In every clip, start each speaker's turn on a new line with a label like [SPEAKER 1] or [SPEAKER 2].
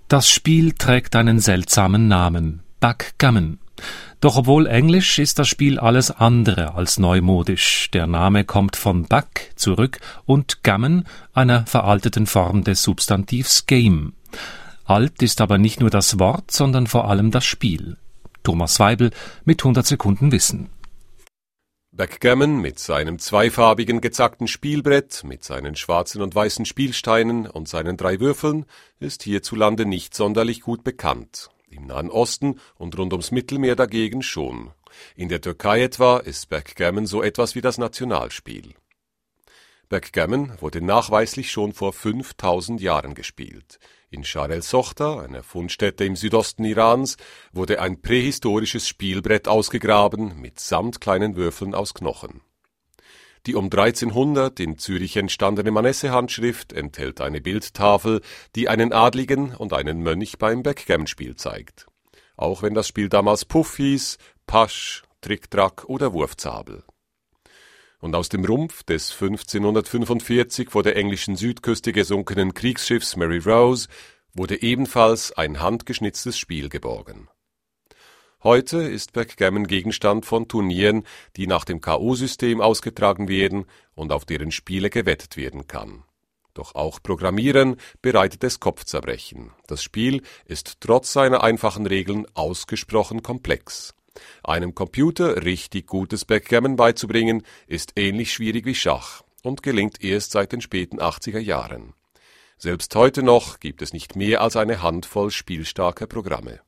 [SPEAKER 1] Das Spiel trägt einen seltsamen Namen: Backgammon. Doch obwohl Englisch ist das Spiel alles andere als neumodisch. Der Name kommt von Back zurück und Gammon, einer veralteten Form des Substantivs Game. Alt ist aber nicht nur das Wort, sondern vor allem das Spiel. Thomas Weibel mit 100 Sekunden Wissen.
[SPEAKER 2] Backgammon mit seinem zweifarbigen gezackten Spielbrett, mit seinen schwarzen und weißen Spielsteinen und seinen 3 Würfeln ist hierzulande nicht sonderlich gut bekannt. Im Nahen Osten und rund ums Mittelmeer dagegen schon. In der Türkei etwa ist Backgammon so etwas wie das Nationalspiel. Backgammon wurde nachweislich schon vor 5000 Jahren gespielt. In Shar el-Sochta, einer Fundstätte im Südosten Irans, wurde ein prähistorisches Spielbrett ausgegraben, mitsamt kleinen Würfeln aus Knochen. Die um 1300 in Zürich entstandene Manesse-Handschrift enthält eine Bildtafel, die einen Adligen und einen Mönch beim Backgammon-Spiel zeigt. Auch wenn das Spiel damals Puff hieß, Pasch, Trick-Track oder Wurfzabel. Und aus dem Rumpf des 1545 vor der englischen Südküste gesunkenen Kriegsschiffs Mary Rose wurde ebenfalls ein handgeschnitztes Spiel geborgen. Heute ist Backgammon Gegenstand von Turnieren, die nach dem K.O.-System ausgetragen werden und auf deren Spiele gewettet werden kann. Doch auch Programmieren bereitet es Kopfzerbrechen. Das Spiel ist trotz seiner einfachen Regeln ausgesprochen komplex. Einem Computer richtig gutes Backgammon beizubringen, ist ähnlich schwierig wie Schach und gelingt erst seit den späten 80er Jahren. Selbst heute noch gibt es nicht mehr als eine Handvoll spielstarker Programme.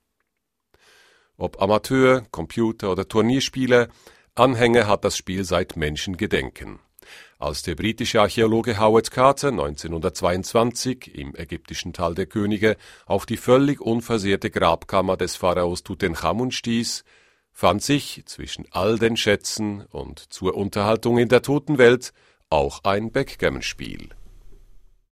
[SPEAKER 2] Ob Amateur, Computer oder Turnierspieler, Anhänger hat das Spiel seit Menschengedenken. Als der britische Archäologe Howard Carter 1922 im ägyptischen Tal der Könige auf die völlig unversehrte Grabkammer des Pharaos Tutanchamun stieß, fand sich zwischen all den Schätzen und zur Unterhaltung in der Totenwelt auch ein Backgammon-Spiel.